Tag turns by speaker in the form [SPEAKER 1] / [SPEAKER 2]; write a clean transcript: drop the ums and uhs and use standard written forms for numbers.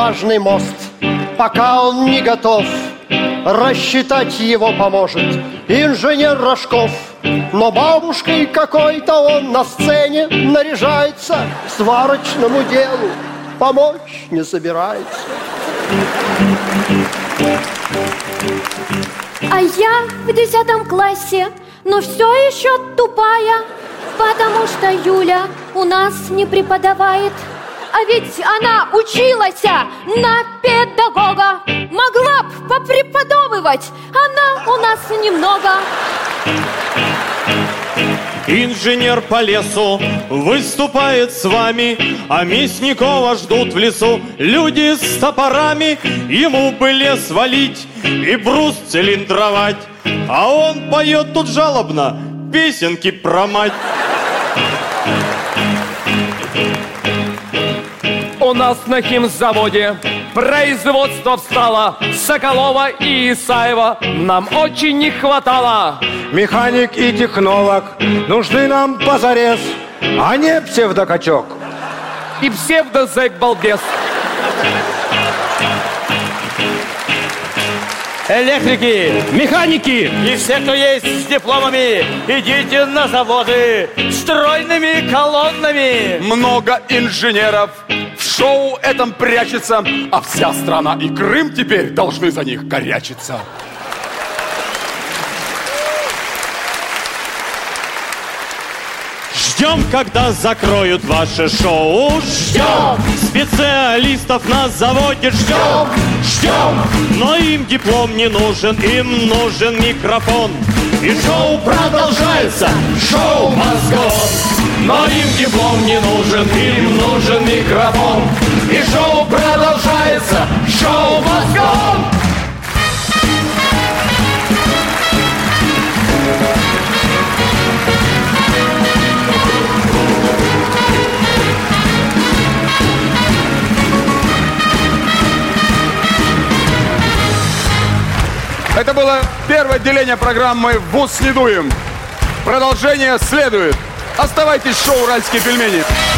[SPEAKER 1] важный мост. Пока он не готов, рассчитать его поможет инженер Рожков. Но бабушкой какой-то он на сцене наряжается, сварочному делу помочь не собирается.
[SPEAKER 2] А я в 10 классе, но все еще тупая, потому что Юля у нас не преподавает. А ведь она училась на педагога. Могла б попреподовывать, она у нас немного.
[SPEAKER 3] Инженер по лесу выступает с вами, а Мясникова ждут в лесу люди с топорами. Ему бы лес валить и брус цилиндровать, а он поет тут жалобно песенки про мать.
[SPEAKER 4] У нас на химзаводе производство встало. Соколова и Исаева нам очень не хватало.
[SPEAKER 5] Механик и технолог нужны нам позарез, а не псевдокачок
[SPEAKER 4] И псевдозэк-балбес.
[SPEAKER 6] Электрики, механики
[SPEAKER 7] и все, кто есть с дипломами, идите на заводы стройными колоннами.
[SPEAKER 8] Много инженеров в шоу этом прячется, а вся страна и Крым теперь должны за них корячиться.
[SPEAKER 3] Ждем, когда закроют ваше шоу. Ждем специалистов на заводе. Ждем, ждем. Но им диплом не нужен, им нужен микрофон. И шоу продолжается, шоу мозгов. Но им диплом не нужен, им нужен микрофон. И шоу продолжается, шоу мозгов.
[SPEAKER 8] Это было первое отделение программы «ВУЗ не дуем». Продолжение следует. Оставайтесь в шоу «Уральские пельмени».